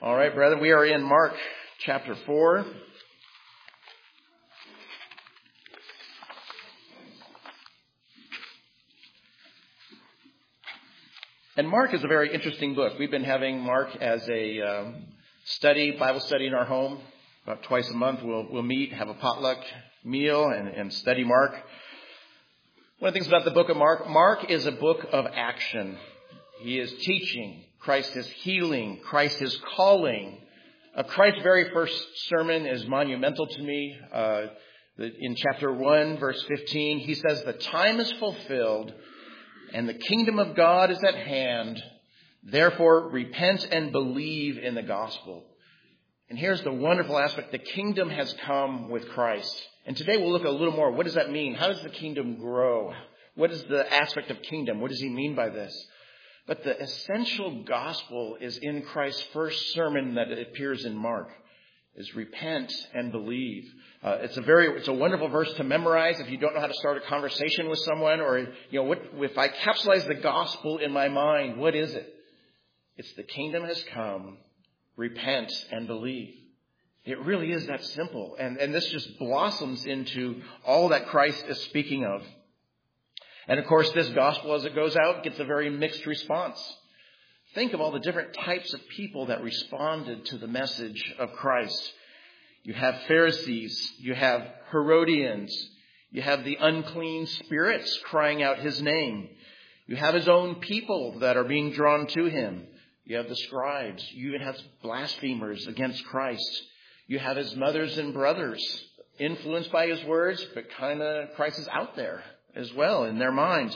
All right, brethren, we are in Mark chapter 4. And Mark is a very interesting book. We've been having Mark as a Bible study in our home. About twice a month we'll meet, have a potluck meal, and study Mark. One of the things about the book of Mark is a book of action. He is teaching. Christ is healing. Christ is calling. Christ's very first sermon is monumental to me. In chapter 1, verse 15, he says, "The time is fulfilled and the kingdom of God is at hand. Therefore, repent and believe in the gospel." And here's the wonderful aspect. The kingdom has come with Christ. And today we'll look a little more. What does that mean? How does the kingdom grow? What is the aspect of kingdom? What does he mean by this? But the essential gospel is in Christ's first sermon that appears in Mark, is repent and believe. It's a wonderful verse to memorize if you don't know how to start a conversation with someone, or if I capsulize the gospel in my mind, what is it? It's the kingdom has come, repent and believe. It really is that simple. And this just blossoms into all that Christ is speaking of. And of course, this gospel, as it goes out, gets a very mixed response. Think of all the different types of people that responded to the message of Christ. You have Pharisees, you have Herodians, you have the unclean spirits crying out his name. You have his own people that are being drawn to him. You have the scribes. You even have blasphemers against Christ. You have his mothers and brothers influenced by his words, but Christ is out there as well in their minds.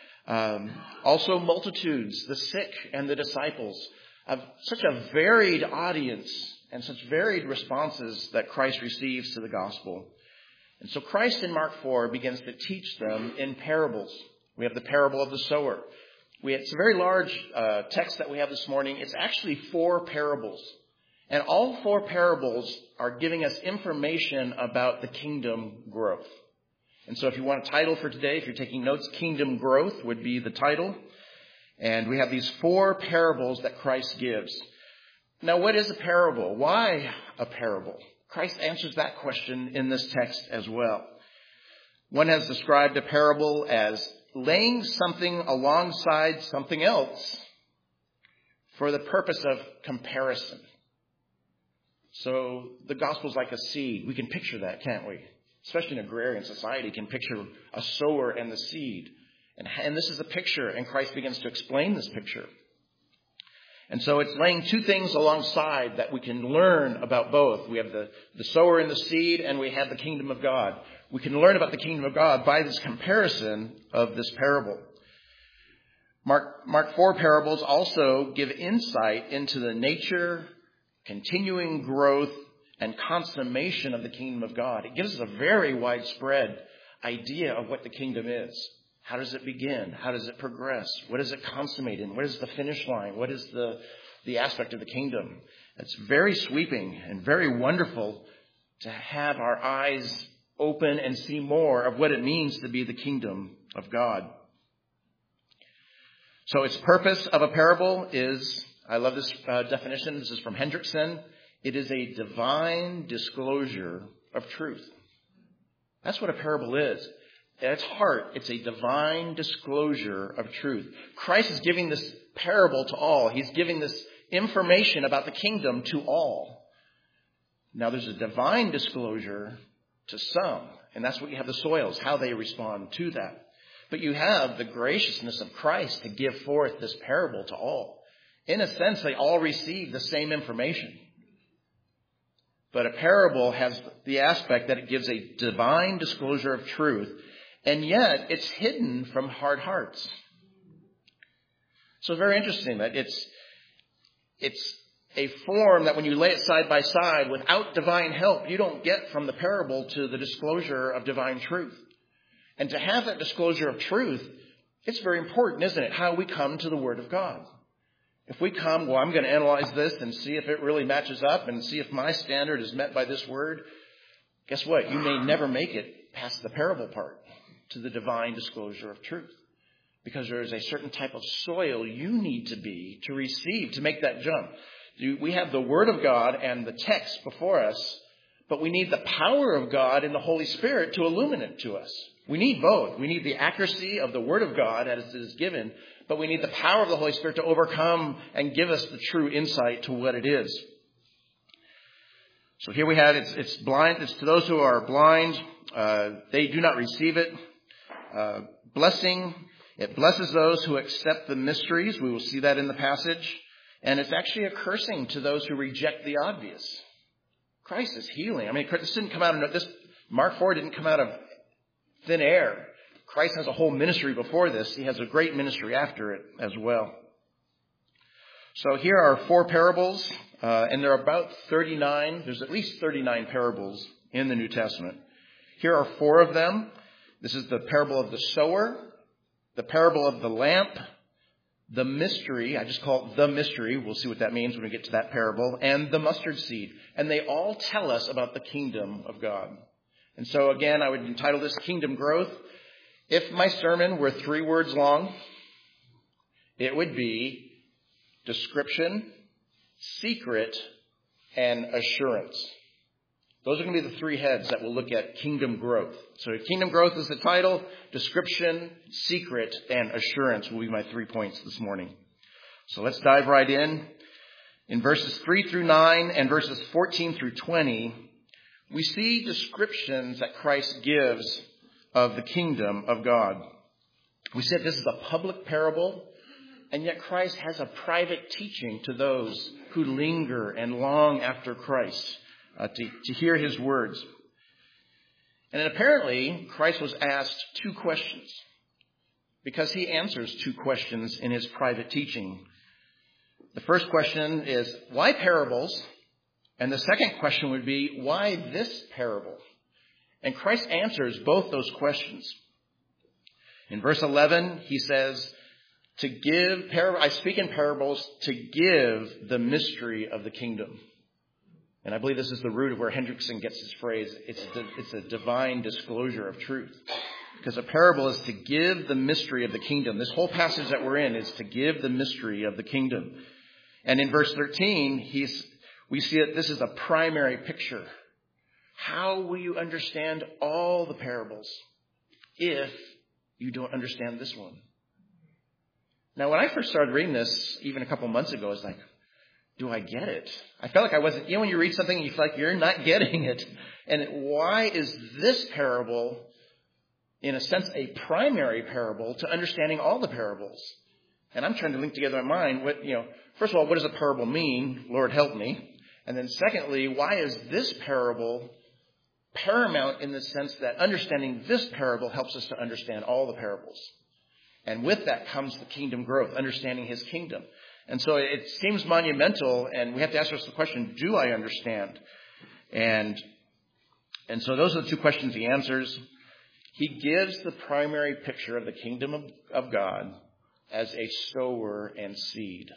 Also multitudes, the sick and the disciples. Such a varied audience and such varied responses that Christ receives to the gospel. And so Christ in Mark 4 begins to teach them in parables. We have the parable of the sower. It's a very large text that we have this morning. It's actually 4 parables. And all 4 parables are giving us information about the kingdom growth. And so if you want a title for today, if you're taking notes, Kingdom Growth would be the title. And we have these 4 parables that Christ gives. Now, what is a parable? Why a parable? Christ answers that question in this text as well. One has described a parable as laying something alongside something else for the purpose of comparison. So the gospel is like a seed. We can picture that, can't we? Especially in agrarian society, can picture a sower and the seed. And this is a picture, and Christ begins to explain this picture. And so it's laying 2 things alongside that we can learn about both. We have the sower and the seed, and we have the kingdom of God. We can learn about the kingdom of God by this comparison of this parable. Mark 4 parables also give insight into the nature, continuing growth, and consummation of the kingdom of God. It gives us a very widespread idea of what the kingdom is. How does it begin? How does it progress? What does it consummate in? What is the finish line? What is the aspect of the kingdom? It's very sweeping and very wonderful to have our eyes open and see more of what it means to be the kingdom of God. So its purpose of a parable is, I love this definition. This is from Hendrickson. It is a divine disclosure of truth. That's what a parable is. At its heart, it's a divine disclosure of truth. Christ is giving this parable to all. He's giving this information about the kingdom to all. Now, there's a divine disclosure to some, and that's what you have the soils, how they respond to that. But you have the graciousness of Christ to give forth this parable to all. In a sense, they all receive the same information. But a parable has the aspect that it gives a divine disclosure of truth, and yet it's hidden from hard hearts. So it's very interesting that it's a form that when you lay it side by side without divine help, you don't get from the parable to the disclosure of divine truth. And to have that disclosure of truth, it's very important, isn't it? How we come to the Word of God. If we come, I'm going to analyze this and see if it really matches up and see if my standard is met by this word. Guess what? You may never make it past the parable part to the divine disclosure of truth. Because there is a certain type of soil you need to be to receive, to make that jump. We have the Word of God and the text before us, but we need the power of God and the Holy Spirit to illuminate it to us. We need both. We need the accuracy of the Word of God as it is given, but we need the power of the Holy Spirit to overcome and give us the true insight to what it is. So here we have, it's blind. It's to those who are blind. They do not receive it. Blessing. It blesses those who accept the mysteries. We will see that in the passage. And it's actually a cursing to those who reject the obvious. Christ is healing. I mean, this didn't come out of this. Mark 4 didn't come out of thin air. Christ has a whole ministry before this. He has a great ministry after it as well. So here are 4 parables, and there are about 39. There's at least 39 parables in the New Testament. Here are 4 of them. This is the parable of the sower, the parable of the lamp, the mystery. I just call it the mystery. We'll see what that means when we get to that parable, and the mustard seed. And they all tell us about the kingdom of God. And so again, I would entitle this Kingdom Growth. If my sermon were 3 words long, it would be description, secret, and assurance. Those are going to be the 3 heads that we'll look at Kingdom Growth. So Kingdom Growth is the title. Description, secret, and assurance will be my 3 points this morning. So let's dive right in. In verses 3 through 9 and verses 14 through 20, we see descriptions that Christ gives of the kingdom of God. We said this is a public parable, and yet Christ has a private teaching to those who linger and long after Christ. To hear his words. And then apparently, Christ was asked 2 questions, because he answers 2 questions in his private teaching. The first question is, why parables? And the second question would be, why this parable? And Christ answers both those questions. In verse 11, he says, I speak in parables to give the mystery of the kingdom. And I believe this is the root of where Hendrickson gets his phrase. It's a divine disclosure of truth. Because a parable is to give the mystery of the kingdom. This whole passage that we're in is to give the mystery of the kingdom. And in verse 13, we see that this is a primary picture. How will you understand all the parables if you don't understand this one? Now, when I first started reading this, even a couple months ago, I was like, do I get it? I felt like I wasn't, when you read something and you feel like you're not getting it. And why is this parable, in a sense, a primary parable to understanding all the parables? And I'm trying to link together in my mind first of all, what does a parable mean? Lord, help me. And then secondly, why is this parable paramount in the sense that understanding this parable helps us to understand all the parables? And with that comes the kingdom growth, understanding his kingdom. And so it seems monumental, and we have to ask ourselves the question, do I understand? And so those are the 2 questions he answers. He gives the primary picture of the kingdom of God as a sower and seed.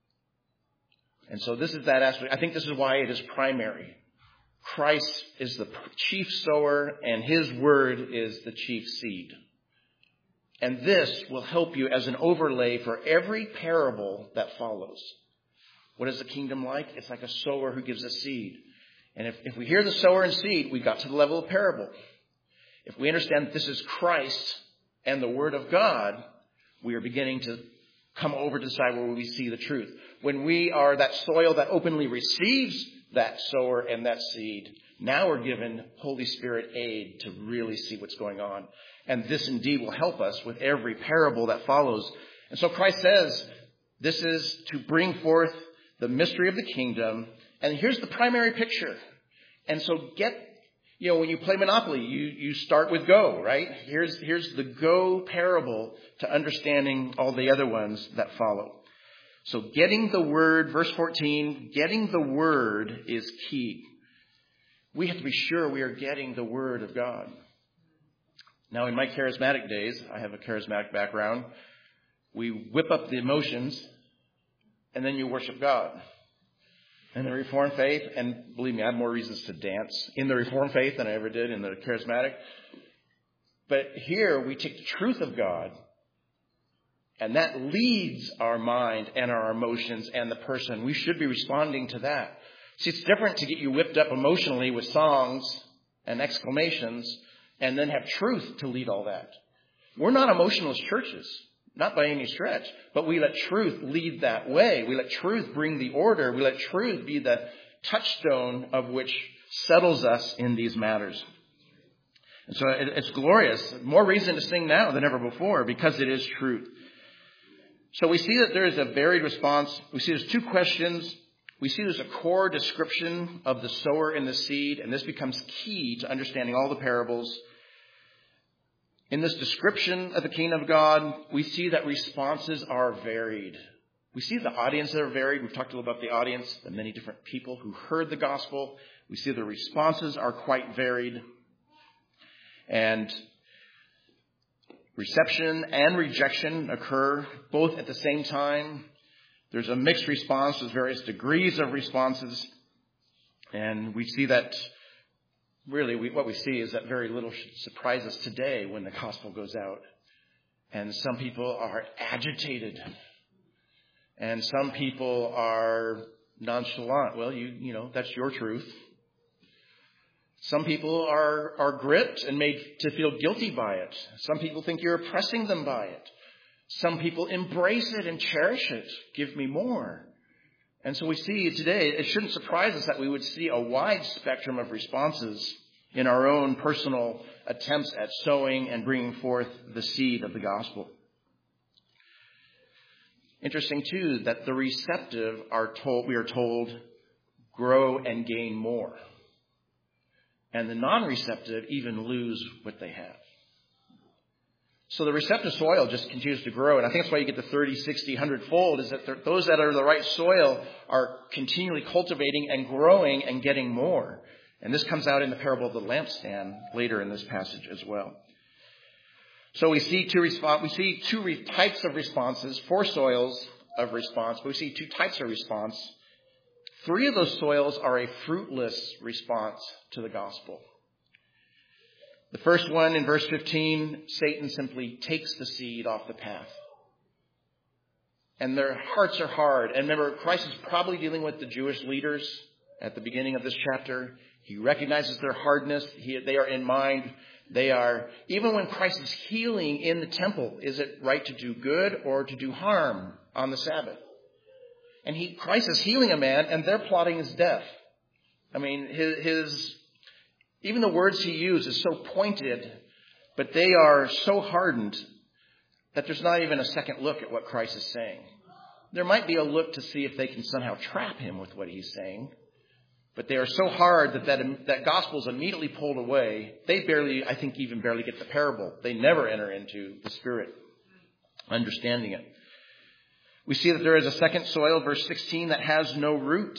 And so this is that aspect. I think this is why it is primary. Christ is the chief sower, and his word is the chief seed. And this will help you as an overlay for every parable that follows. What is the kingdom like? It's like a sower who gives a seed. And if we hear the sower and seed, we got to the level of parable. If we understand that this is Christ and the Word of God, we are beginning to come over to the side where we see the truth. When we are that soil that openly receives that sower and that seed, now we're given Holy Spirit aid to really see what's going on. And this indeed will help us with every parable that follows. And so Christ says, this is to bring forth the mystery of the kingdom. And here's the primary picture. And so when you play Monopoly, you start with Go, right? Here's the Go parable to understanding all the other ones that follow. So getting the word, verse 14, getting the word is key. We have to be sure we are getting the word of God. Now, in my charismatic days, I have a charismatic background, we whip up the emotions, and then you worship God. In the Reformed faith, and believe me, I have more reasons to dance in the Reformed faith than I ever did in the charismatic. But here, we take the truth of God, And that leads our mind and our emotions and the person. We should be responding to that. See, it's different to get you whipped up emotionally with songs and exclamations and then have truth to lead all that. We're not emotionalist churches, not by any stretch, but we let truth lead that way. We let truth bring the order. We let truth be the touchstone of which settles us in these matters. And so it's glorious. More reason to sing now than ever before because it is truth. So we see that there is a varied response. We see there's two questions. We see there's a core description of the sower and the seed, and this becomes key to understanding all the parables. In this description of the kingdom of God, we see that responses are varied. We see the audiences are varied. We've talked a little about the audience, the many different people who heard the gospel. We see the responses are quite varied. And reception and rejection occur both at the same time. There's a mixed response. There's various degrees of responses. And we see that really what we see is that very little should surprise us today when the gospel goes out. And some people are agitated. And some people are nonchalant. Well, you know, that's your truth. Some people are gripped and made to feel guilty by it. Some people think you're oppressing them by it. Some people embrace it and cherish it. Give me more. And so we see today, it shouldn't surprise us that we would see a wide spectrum of responses in our own personal attempts at sowing and bringing forth the seed of the gospel. Interesting, too, that the receptive we are told, grow and gain more. And the non-receptive even lose what they have. So the receptive soil just continues to grow. And I think that's why you get the 30, 60, 100-fold, is that those that are the right soil are continually cultivating and growing and getting more. And this comes out in the parable of the lampstand later in this passage as well. So we see two types of responses, 4 soils of response, but we see 2 types of response. 3 of those soils are a fruitless response to the gospel. The first one in verse 15, Satan simply takes the seed off the path. And their hearts are hard. And remember, Christ is probably dealing with the Jewish leaders at the beginning of this chapter. He recognizes their hardness. They are in mind. Even when Christ is healing in the temple, is it right to do good or to do harm on the Sabbath? And Christ is healing a man, and they're plotting his death. I mean, even the words he uses is so pointed, but they are so hardened that there's not even a second look at what Christ is saying. There might be a look to see if they can somehow trap him with what he's saying, but they are so hard that gospel is immediately pulled away. They even barely get the parable. They never enter into the Spirit, understanding it. We see that there is a second soil, verse 16, that has no root.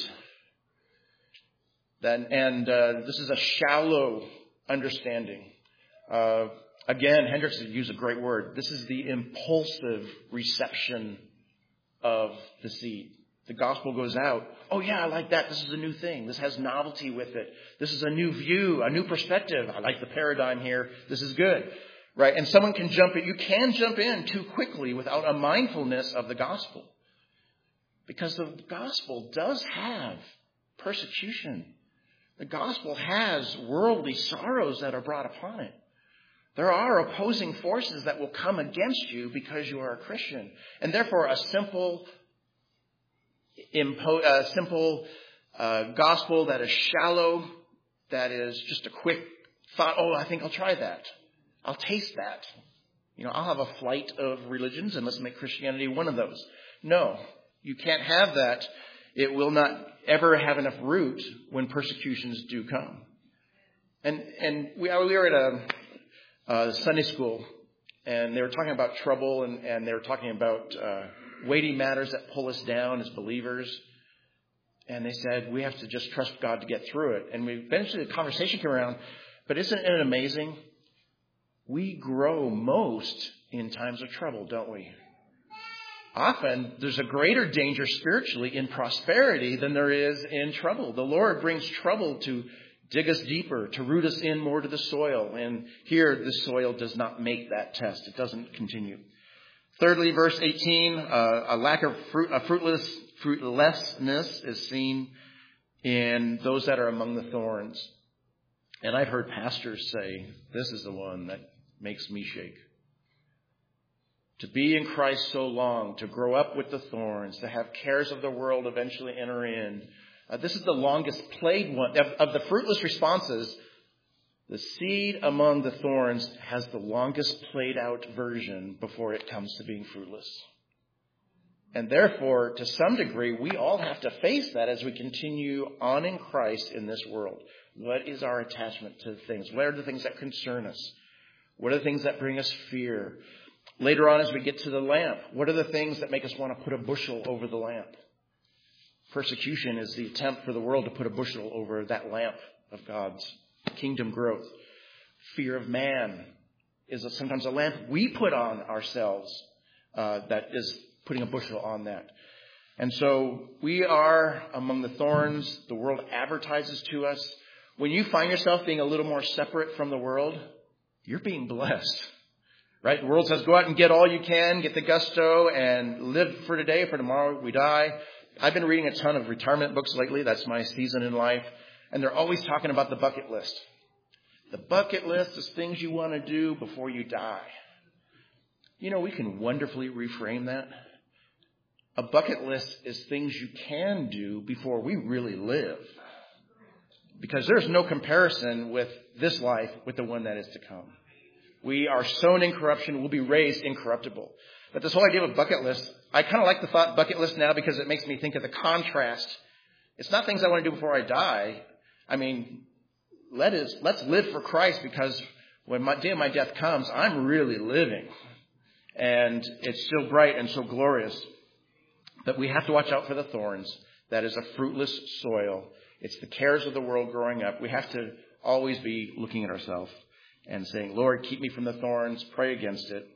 This is a shallow understanding. Again, Hendricks used a great word. This is the impulsive reception of the seed. The gospel goes out. Oh yeah, I like that. This is a new thing. This has novelty with it. This is a new view, a new perspective. I like the paradigm here. This is good. Right? And someone can you can jump in too quickly without a mindfulness of the gospel. Because the gospel does have persecution. The gospel has worldly sorrows that are brought upon it. There are opposing forces that will come against you because you are a Christian. And therefore a simple gospel that is shallow, that is just a quick thought, I think I'll try that. I'll taste that. I'll have a flight of religions and let's make Christianity one of those. No, you can't have that. It will not ever have enough root when persecutions do come. And we were at a Sunday school, and they were talking about trouble, and they were talking about weighty matters that pull us down as believers. And they said, we have to just trust God to get through it. And eventually the conversation came around, but isn't it amazing? We grow most in times of trouble, don't we? Often, there's a greater danger spiritually in prosperity than there is in trouble. The Lord brings trouble to dig us deeper, to root us in more to the soil. And here, the soil does not make that test. It doesn't continue. Thirdly, verse 18, a lack of fruitlessness is seen in those that are among the thorns. And I've heard pastors say, this is the one that makes me shake. To be in Christ so long, to grow up with the thorns, to have cares of the world eventually enter in. This is the longest played one. Of the fruitless responses, the seed among the thorns has the longest played out version before it comes to being fruitless. And therefore, to some degree, we all have to face that as we continue on in Christ in this world. What is our attachment to things? What are the things that concern us? What are the things that bring us fear? Later on, as we get to the lamp, what are the things that make us want to put a bushel over the lamp? Persecution is the attempt for the world to put a bushel over that lamp of God's kingdom growth. Fear of man is sometimes a lamp we put on ourselves that is putting a bushel on that. And so we are among the thorns. The world advertises to us. When you find yourself being a little more separate from the world, you're being blessed. Right? The world says, go out and get all you can, get the gusto, and live for today. For tomorrow we die. I've been reading a ton of retirement books lately. That's my season in life. And they're always talking about the bucket list. The bucket list is things you want to do before you die. You know, we can wonderfully reframe that. A bucket list is things you can do before we really live. Because there's no comparison with this life with the one that is to come. We are sown in corruption. We'll be raised incorruptible. But this whole idea of a bucket list, I kind of like the thought bucket list now because it makes me think of the contrast. It's not things I want to do before I die. I mean, let's live for Christ, because when my day of my death comes, I'm really living. And it's so bright and so glorious. But we have to watch out for the thorns. That is a fruitless soil. It's the cares of the world growing up. We have to always be looking at ourselves and saying, Lord, keep me from the thorns. Pray against it.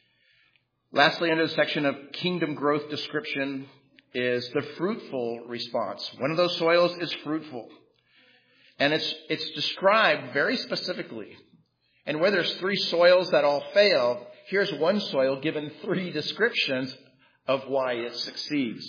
Lastly, under the section of kingdom growth description is the fruitful response. One of those soils is fruitful. And it's described very specifically. And where there's 3 soils that all fail, here's one soil given 3 descriptions of why it succeeds.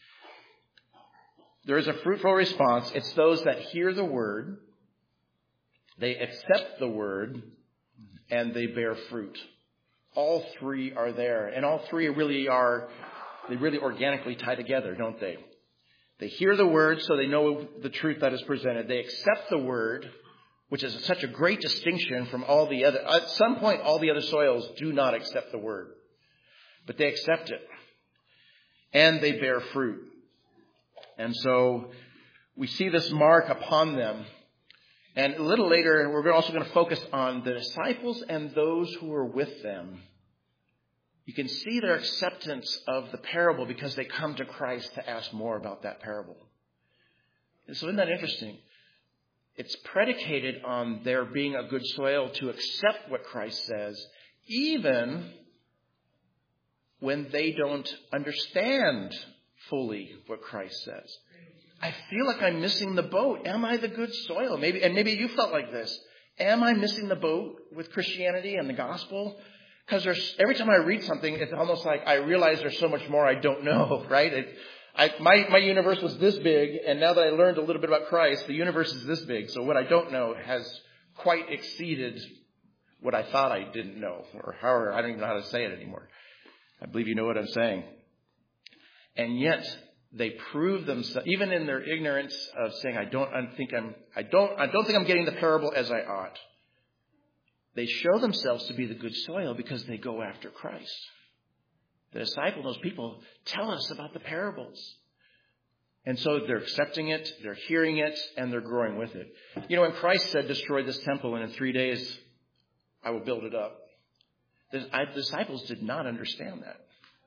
There is a fruitful response. It's those that hear the word, they accept the word, and they bear fruit. All 3 are there. And all 3 really organically tie together, don't they? They hear the word, so they know the truth that is presented. They accept the word, which is such a great distinction from all the other. At some point, all the other soils do not accept the word. But they accept it. And they bear fruit. And so we see this mark upon them. And a little later, we're also going to focus on the disciples and those who were with them. You can see their acceptance of the parable because they come to Christ to ask more about that parable. And so isn't that interesting? It's predicated on their being a good soil to accept what Christ says, even when they don't understand fully what Christ says. I feel like I'm missing the boat. Am I the good soil? Maybe you felt like this. Am I missing the boat with Christianity and the gospel? Because every time I read something, it's almost like I realize there's so much more I don't know, right? My universe was this big, and now that I learned a little bit about Christ, the universe is this big. So what I don't know has quite exceeded what I thought I didn't know, or however, I don't even know how to say it anymore. I believe you know what I'm saying. And yet they prove themselves, even in their ignorance of saying, I don't think I'm getting the parable as I ought. They show themselves to be the good soil because they go after Christ. The disciples, those people, tell us about the parables. And so they're accepting it, they're hearing it, and they're growing with it. You know, when Christ said, destroy this temple, and in 3 days I will build it up, the disciples did not understand that.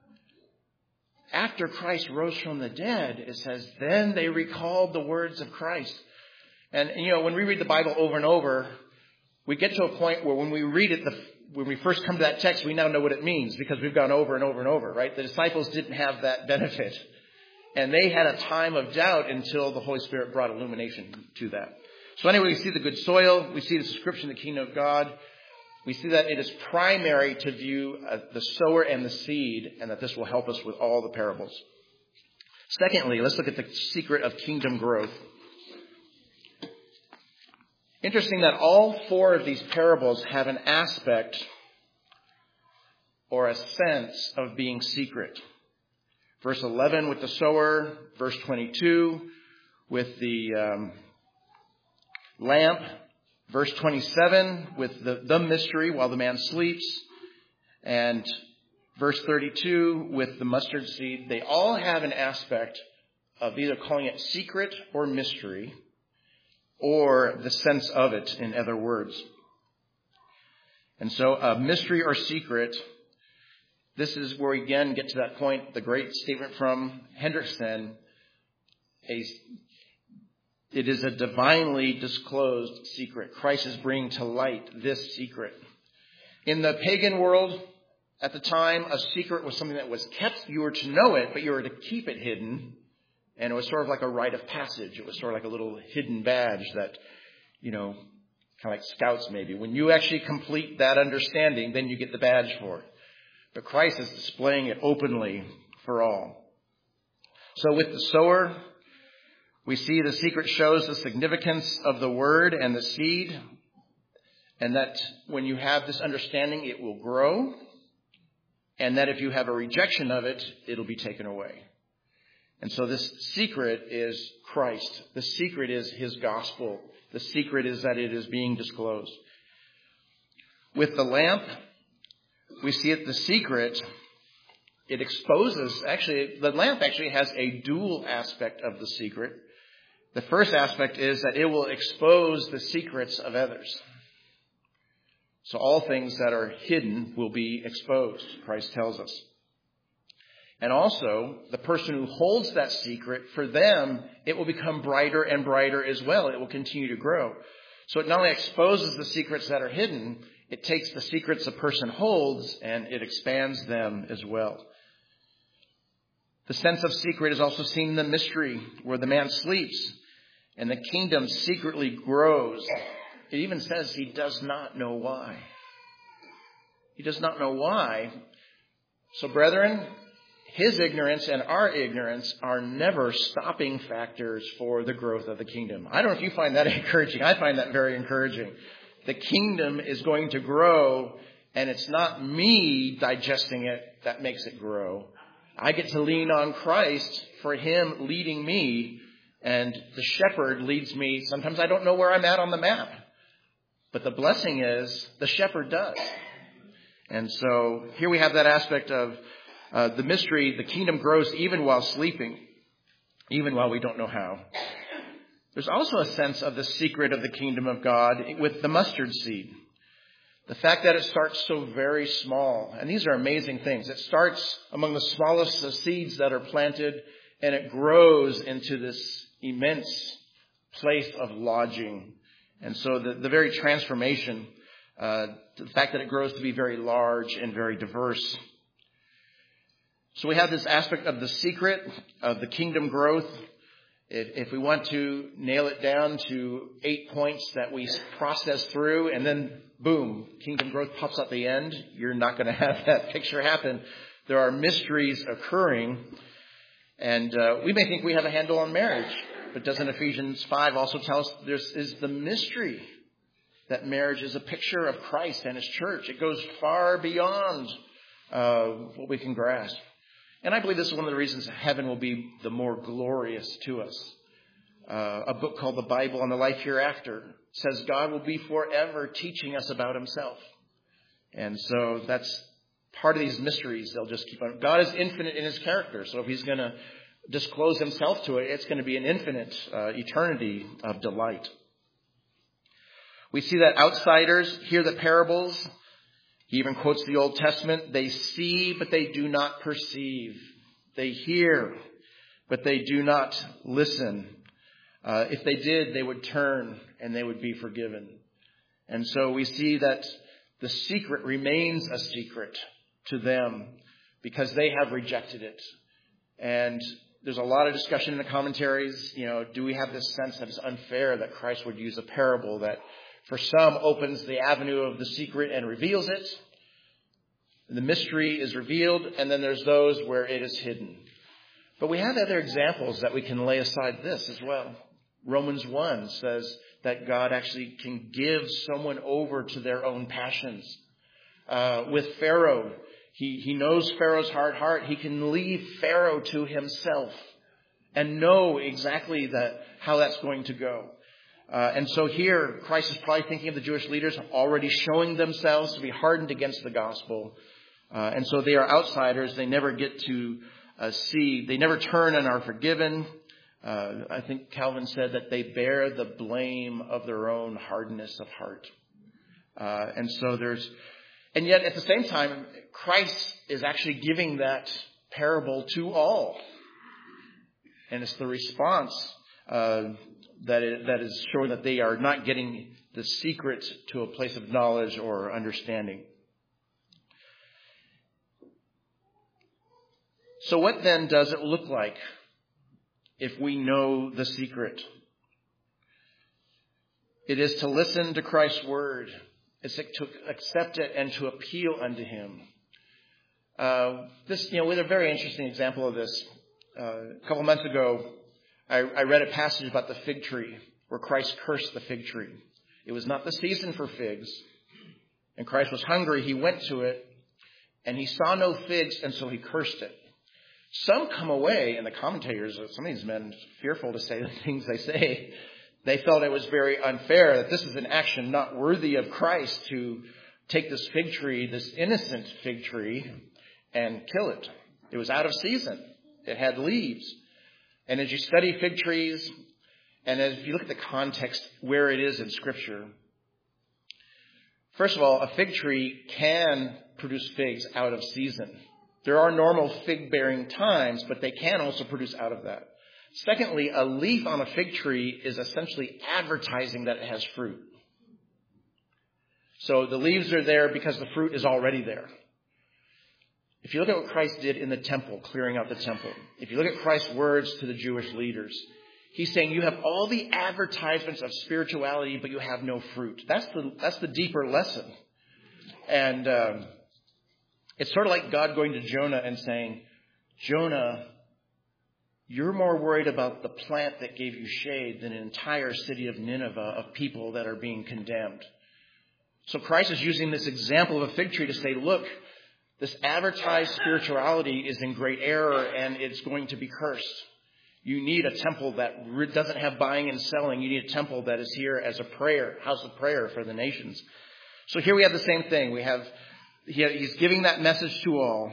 After Christ rose from the dead, it says, then they recalled the words of Christ. And you know, when we read the Bible over and over, we get to a point where when we read it, when we first come to that text, we now know what it means because we've gone over and over and over, right? The disciples didn't have that benefit. And they had a time of doubt until the Holy Spirit brought illumination to that. So anyway, we see the good soil. We see the description of the kingdom of God. we see that it is primary to view the sower and the seed, and that this will help us with all the parables. Secondly, let's look at the secret of kingdom growth. Interesting that all four of these parables have an aspect or a sense of being secret. Verse 11 with the sower, verse 22 with the lamp, verse 27 with the mystery while the man sleeps, and verse 32 with the mustard seed. They all have an aspect of either calling it secret or mystery, or the sense of it, in other words. And so mystery or secret, this is where we again get to that point, the great statement from Hendrickson, it is a divinely disclosed secret. Christ is bringing to light this secret. In the pagan world at the time, a secret was something that was kept. You were to know it, but you were to keep it hidden. And it was sort of like a rite of passage. It was sort of like a little hidden badge that, kind of like scouts maybe. When you actually complete that understanding, then you get the badge for it. But Christ is displaying it openly for all. So with the sower, we see the secret shows the significance of the word and the seed, and that when you have this understanding, it will grow, and that if you have a rejection of it, it'll be taken away. And so this secret is Christ. The secret is his gospel. The secret is that it is being disclosed. With the lamp, we see it, the secret, it exposes, the lamp actually has a dual aspect of the secret. The first aspect is that it will expose the secrets of others. So all things that are hidden will be exposed, Christ tells us. And also, the person who holds that secret, for them, it will become brighter and brighter as well. It will continue to grow. So it not only exposes the secrets that are hidden, it takes the secrets a person holds and it expands them as well. The sense of secret is also seen in the mystery, where the man sleeps and the kingdom secretly grows. It even says he does not know why. He does not know why. So brethren, his ignorance and our ignorance are never stopping factors for the growth of the kingdom. I don't know if you find that encouraging. I find that very encouraging. The kingdom is going to grow, and it's not me digesting it that makes it grow. I get to lean on Christ for him leading me, and the shepherd leads me. Sometimes I don't know where I'm at on the map, but the blessing is the shepherd does. And so here we have that aspect of the mystery. The kingdom grows even while sleeping, even while we don't know how. There's also a sense of the secret of the kingdom of God with the mustard seed. The fact that it starts so very small. And these are amazing things. It starts among the smallest of seeds that are planted, and it grows into this immense place of lodging. And so the very transformation, the fact that it grows to be very large and very diverse. So we have this aspect of the secret of the kingdom growth. If we want to nail it down to 8 points that we process through, and then boom, kingdom growth pops up at the end, you're not going to have that picture happen. There are mysteries occurring, and we may think we have a handle on marriage, but doesn't Ephesians 5 also tell us this is the mystery that marriage is a picture of Christ and his church? It goes far beyond what we can grasp. And I believe this is one of the reasons heaven will be the more glorious to us. A book called The Bible and the Life Hereafter says God will be forever teaching us about himself. And so that's part of these mysteries. They'll just keep on. God is infinite in his character. So if he's going to disclose himself to it, it's going to be an infinite eternity of delight. We see that outsiders hear the parables. He even quotes the Old Testament. They see, but they do not perceive. They hear, but they do not listen. If they did, they would turn and they would be forgiven. And so we see that the secret remains a secret to them because they have rejected it. And there's a lot of discussion in the commentaries. Do we have this sense that it's unfair that Christ would use a parable that For some, opens the avenue of the secret and reveals it. The mystery is revealed, and then there's those where it is hidden. But we have other examples that we can lay aside this as well. Romans 1 says that God actually can give someone over to their own passions. With Pharaoh, he knows Pharaoh's hard heart. He can leave Pharaoh to himself and know exactly how that's going to go. And so here, Christ is probably thinking of the Jewish leaders already showing themselves to be hardened against the gospel. And so they are outsiders. They never get to see. They never turn and are forgiven. I think Calvin said that they bear the blame of their own hardness of heart. And yet at the same time, Christ is actually giving that parable to all. And it's the response that is showing that they are not getting the secret to a place of knowledge or understanding. So what then does it look like if we know the secret? It is to listen to Christ's word. It's to accept it and to appeal unto him. With a very interesting example of this. A couple months ago, I read a passage about the fig tree where Christ cursed the fig tree. It was not the season for figs. And Christ was hungry. He went to it and he saw no figs, and so he cursed it. Some come away, and the commentators, some of these men, fearful to say the things they say, they felt it was very unfair, that this is an action not worthy of Christ to take this fig tree, this innocent fig tree, and kill it. It was out of season. It had leaves. And as you study fig trees, and as you look at the context where it is in Scripture, first of all, a fig tree can produce figs out of season. There are normal fig-bearing times, but they can also produce out of that. Secondly, a leaf on a fig tree is essentially advertising that it has fruit. So the leaves are there because the fruit is already there. If you look at what Christ did in the temple, clearing out the temple, if you look at Christ's words to the Jewish leaders, he's saying you have all the advertisements of spirituality, but you have no fruit. That's the deeper lesson. And it's sort of like God going to Jonah and saying, Jonah, you're more worried about the plant that gave you shade than an entire city of Nineveh of people that are being condemned. So Christ is using this example of a fig tree to say, look, this advertised spirituality is in great error and it's going to be cursed. You need a temple that doesn't have buying and selling. You need a temple that is here as a prayer, house of prayer for the nations. So here we have the same thing. He's giving that message to all.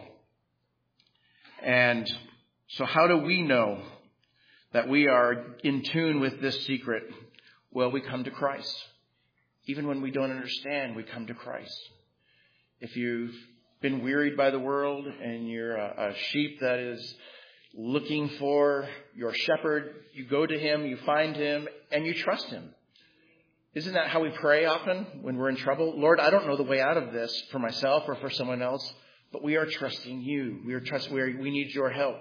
And so how do we know that we are in tune with this secret? Well, we come to Christ. Even when we don't understand, we come to Christ. If you've been wearied by the world and you're a sheep that is looking for your shepherd, you go to him, you find him, and you trust him. Isn't that how we pray often when we're in trouble? Lord, I don't know the way out of this for myself or for someone else, but we are trusting you. We need your help.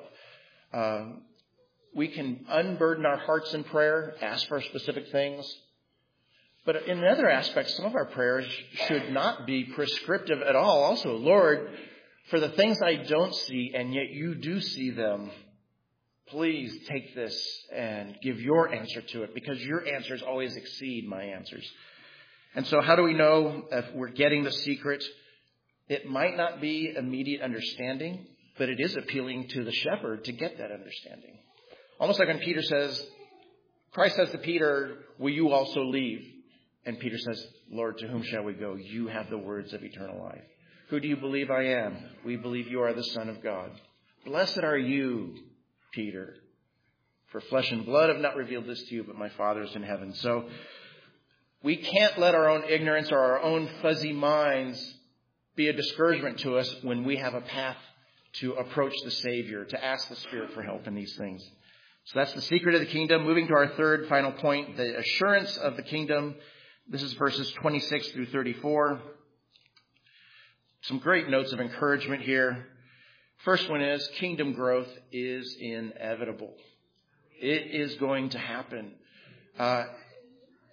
We can unburden our hearts in prayer, ask for specific things. But in other aspects, some of our prayers should not be prescriptive at all. Also, Lord, for the things I don't see and yet you do see them, please take this and give your answer to it, because your answers always exceed my answers. And so how do we know if we're getting the secret? It might not be immediate understanding, but it is appealing to the shepherd to get that understanding. Almost like when Peter says, Christ says to Peter, will you also leave? And Peter says, Lord, to whom shall we go? You have the words of eternal life. Who do you believe I am? We believe you are the Son of God. Blessed are you, Peter, for flesh and blood have not revealed this to you, but my Father is in heaven. So we can't let our own ignorance or our own fuzzy minds be a discouragement to us when we have a path to approach the Savior, to ask the Spirit for help in these things. So that's the secret of the kingdom. Moving to our third final point, the assurance of the kingdom. This is verses 26 through 34. Some great notes of encouragement here. First one is kingdom growth is inevitable. It is going to happen.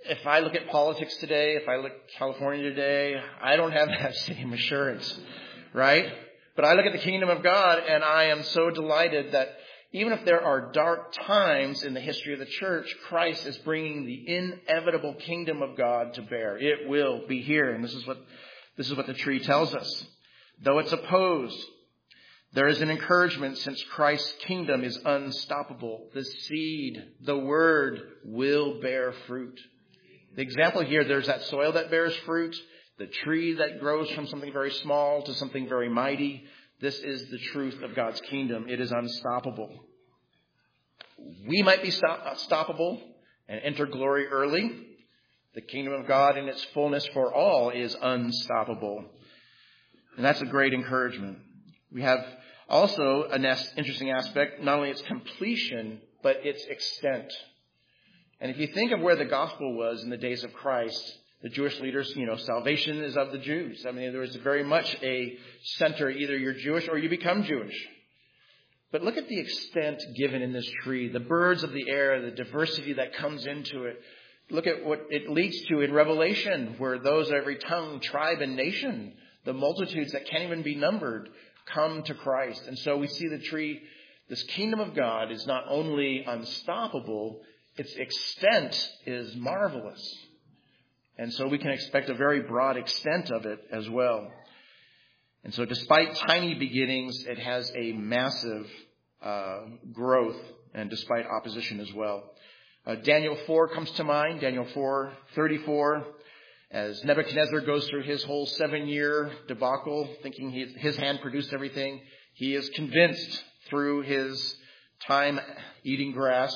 if I look at politics today, if I look at California today, I don't have that same assurance, right? But I look at the kingdom of God, and I am so delighted that even if there are dark times in the history of the church, Christ is bringing the inevitable kingdom of God to bear. It will be here, and this is what the tree tells us. Though it's opposed, there is an encouragement since Christ's kingdom is unstoppable. The seed, the word, will bear fruit. The example here, there's that soil that bears fruit, the tree that grows from something very small to something very mighty. This is the truth of God's kingdom. It is unstoppable. We might be stoppable and enter glory early. The kingdom of God in its fullness for all is unstoppable. And that's a great encouragement. We have also an interesting aspect, not only its completion, but its extent. And if you think of where the gospel was in the days of Christ, the Jewish leaders, salvation is of the Jews. I mean, there was very much a center, either you're Jewish or you become Jewish. But look at the extent given in this tree, the birds of the air, the diversity that comes into it. Look at what it leads to in Revelation, where those of every tongue, tribe, and nation, the multitudes that can't even be numbered, come to Christ. And so we see the tree, this kingdom of God is not only unstoppable, its extent is marvelous. And so we can expect a very broad extent of it as well. And so despite tiny beginnings, it has a massive growth, and despite opposition as well. Daniel 4 comes to mind, Daniel 4:34. As Nebuchadnezzar goes through his whole 7-year debacle, thinking his hand produced everything, he is convinced through his time eating grass.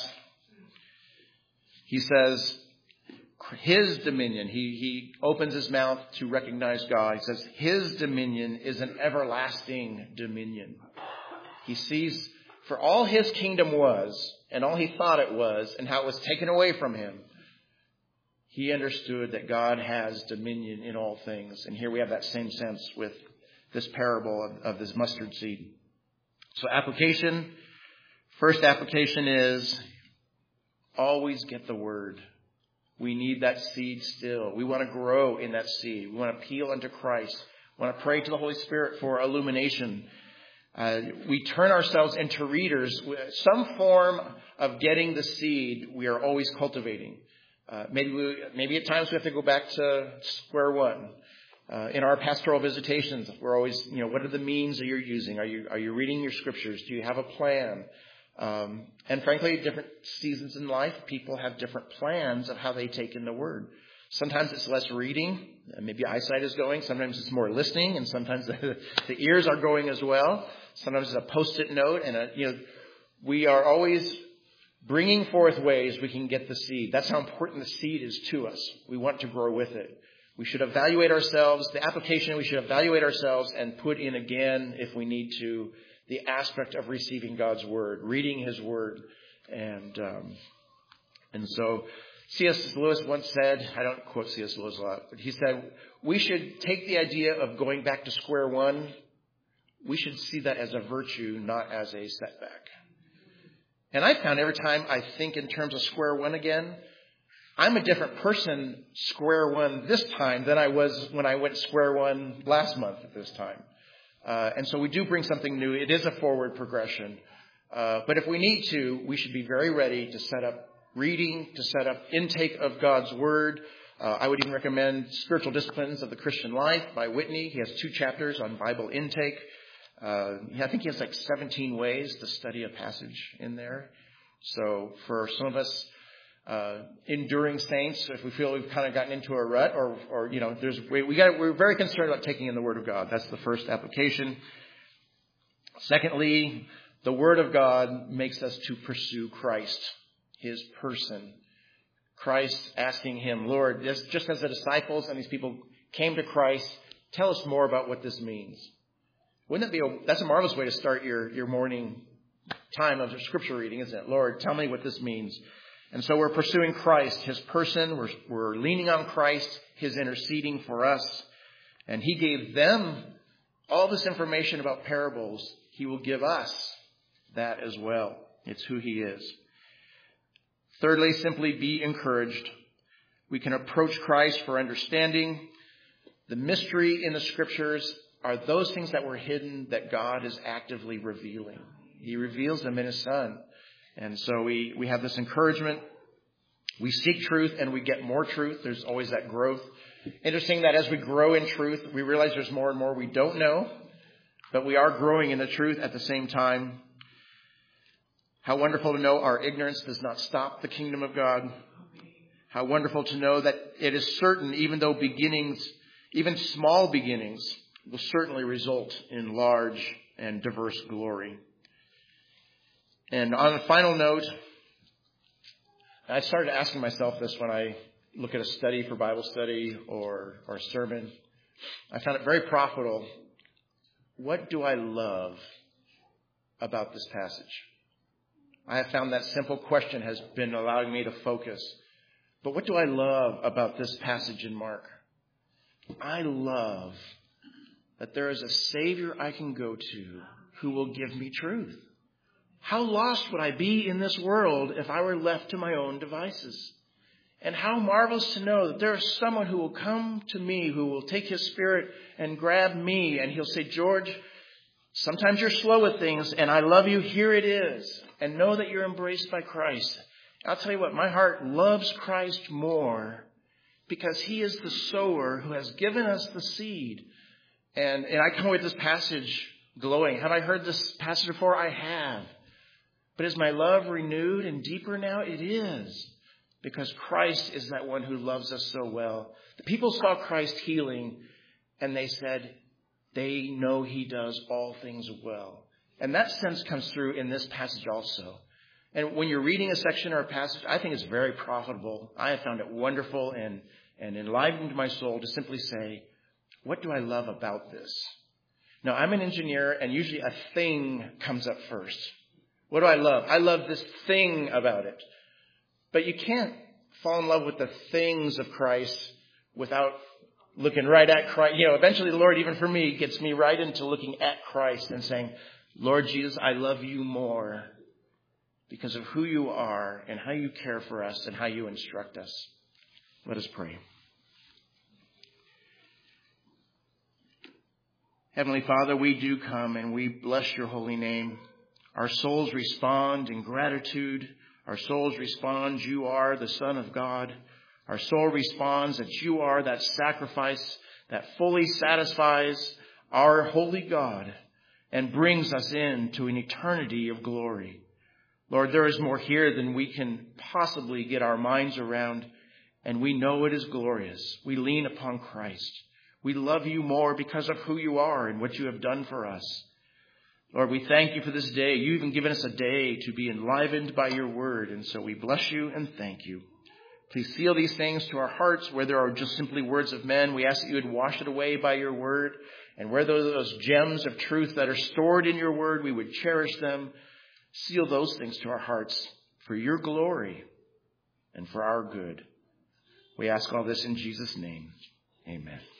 He says, his dominion, he opens his mouth to recognize God. He says, his dominion is an everlasting dominion. He sees for all his kingdom was, and all he thought it was, and how it was taken away from him, he understood that God has dominion in all things. And here we have that same sense with this parable of this mustard seed. So application, first application is always get the word. We need that seed still. We want to grow in that seed. We want to appeal unto Christ. We want to pray to the Holy Spirit for illumination. We turn ourselves into readers. Some form of getting the seed we are always cultivating. Maybe at times we have to go back to square one. In our pastoral visitations, we're always, what are the means that you're using? Are you reading your scriptures? Do you have a plan? And frankly, different seasons in life, people have different plans of how they take in the word. Sometimes it's less reading. Maybe eyesight is going. Sometimes it's more listening, and sometimes the ears are going as well. Sometimes it's a post-it note, and we are always bringing forth ways we can get the seed. That's how important the seed is to us. We want to grow with it. We should evaluate ourselves. The application, we should evaluate ourselves and put in again, if we need to, the aspect of receiving God's word, reading his word. And so C.S. Lewis once said, I don't quote C.S. Lewis a lot, but he said, we should take the idea of going back to square one. We should see that as a virtue, not as a setback. And I found every time I think in terms of square one again, I'm a different person square one this time than I was when I went square one last month at this time. And so we do bring something new. It is a forward progression. But if we need to, we should be very ready to set up reading, to set up intake of God's word. I would even recommend Spiritual Disciplines of the Christian Life by Whitney. He has 2 chapters on Bible intake. I think he has like 17 ways to study a passage in there. So for some of us enduring saints, if we feel we've kind of gotten into a rut, or we're very concerned about taking in the Word of God. That's the first application. Secondly, the Word of God makes us to pursue Christ, his person. Christ asking him, Lord, just as the disciples and these people came to Christ, tell us more about what this means. Wouldn't it be that's a marvelous way to start your morning time of scripture reading, isn't it? Lord, tell me what this means. And so we're pursuing Christ, his person. We're leaning on Christ, his interceding for us. And he gave them all this information about parables. He will give us that as well. It's who he is. Thirdly, simply be encouraged. We can approach Christ for understanding. The mystery in the Scriptures are those things that were hidden that God is actively revealing. He reveals them in His Son. And so we have this encouragement. We seek truth and we get more truth. There's always that growth. Interesting that as we grow in truth, we realize there's more and more we don't know, but we are growing in the truth at the same time. How wonderful to know our ignorance does not stop the kingdom of God. How wonderful to know that it is certain, even though beginnings, even small beginnings, will certainly result in large and diverse glory. And on a final note, I started asking myself this when I look at a study for Bible study or a sermon. I found it very profitable. What do I love about this passage? I have found that simple question has been allowing me to focus. But what do I love about this passage in Mark? I love that there is a Savior I can go to who will give me truth. How lost would I be in this world if I were left to my own devices? And how marvelous to know that there is someone who will come to me, who will take His Spirit and grab me, and He'll say, George, sometimes you're slow with things, and I love you. Here it is. And know that you're embraced by Christ. I'll tell you what, my heart loves Christ more because He is the sower who has given us the seed. And I come away with this passage glowing. Have I heard this passage before? I have. But is my love renewed and deeper now? It is. Because Christ is that one who loves us so well. The people saw Christ healing and they said they know He does all things well. And that sense comes through in this passage also. And when you're reading a section or a passage, I think it's very profitable. I have found it wonderful and enlivened my soul to simply say, what do I love about this? Now, I'm an engineer, and usually a thing comes up first. What do I love? I love this thing about it. But you can't fall in love with the things of Christ without looking right at Christ. Eventually the Lord, even for me, gets me right into looking at Christ and saying, Lord Jesus, I love you more because of who you are and how you care for us and how you instruct us. Let us pray. Heavenly Father, we do come and we bless your holy name. Our souls respond in gratitude. Our souls respond, you are the Son of God. Our soul responds that you are that sacrifice that fully satisfies our holy God and brings us into an eternity of glory. Lord, there is more here than we can possibly get our minds around, and we know it is glorious. We lean upon Christ. We love you more because of who you are and what you have done for us. Lord, we thank you for this day. You've even given us a day to be enlivened by your word, and so we bless you and thank you. Please seal these things to our hearts where there are just simply words of men. We ask that you would wash it away by your word, and where there are those gems of truth that are stored in your word, we would cherish them. Seal those things to our hearts for your glory and for our good. We ask all this in Jesus' name. Amen.